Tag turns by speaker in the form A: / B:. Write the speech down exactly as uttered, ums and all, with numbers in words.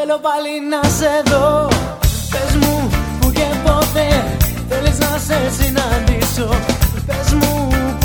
A: Θέλω πάλι να σε δω. Πες μου που και πότε θέλεις να σε συναντήσω. Πες μου